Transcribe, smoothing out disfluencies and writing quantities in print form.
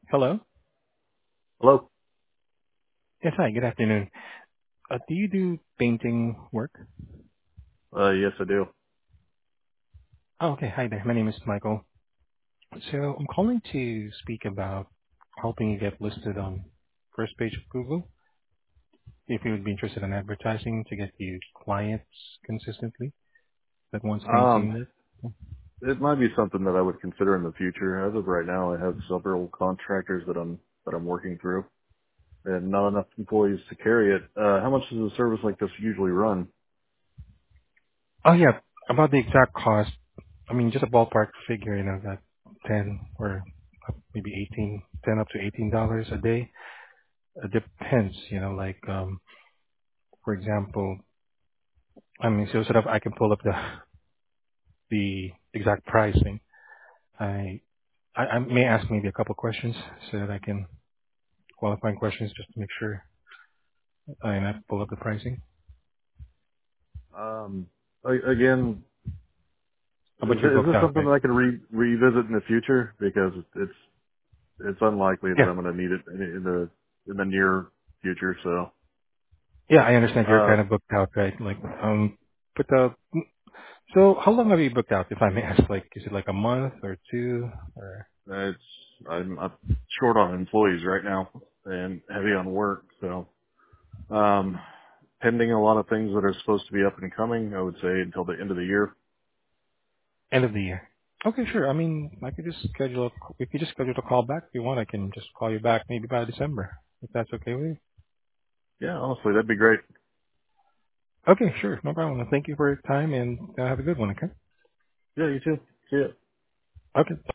Hello. Hello? Yes, hi. Good afternoon. Do you do painting work? Yes, I do. Oh, okay. Hi there. My name is Michael. So I'm calling to speak about helping you get listed on first page of Google. If you would be interested in advertising to get you clients consistently that wants Um, painting work. it might be something that I would consider in the future. As of right now, I have several contractors that I'm working through, and not enough employees to carry it. How much does a service like this usually run? Oh yeah, about the exact cost. I mean, just a ballpark figure, that 10 or maybe 18, 10 up to $18 a day. It depends, for example, I mean, so sort of I can pull up the exact pricing. I I may ask maybe a couple questions so that I can qualifying questions just to make sure I pull up the pricing. Um, again, How about you're is booked this out, something right? that I can revisit in the future? Because it's unlikely that Yeah. I'm going to need it in the near future. So, Yeah, I understand you're uh, kind of booked out, right? But so how long have you booked out, if I may ask? Like, is it like a month or two or? it's I'm short on employees right now and heavy on work. So, um, pending a lot of things that are supposed to be up and coming, I would say until the end of the year. End of the year. Okay, sure. I mean, we could just schedule a call back if you want. I can just call you back maybe by December, if that's okay with you. Yeah, honestly, that'd be great. Okay, sure. No problem. Well, thank you for your time and have a good one, okay? Yeah, you too. See ya. Okay.